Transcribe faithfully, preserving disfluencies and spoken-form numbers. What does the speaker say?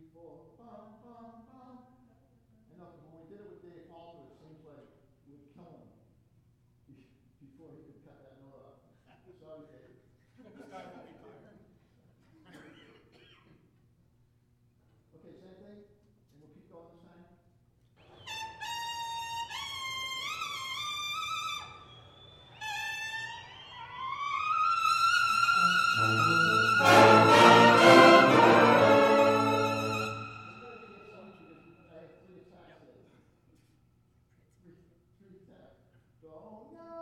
four, bum, bum, bum. And look, when we did it with Dave Halter, it seems like we'd kill him before he could cut that note off. Sorry, Dave. This guy will be tired. Okay, same thing, and we'll keep going this time. It's better to get songs because I have three attacks today. Three, three attacks. Don't know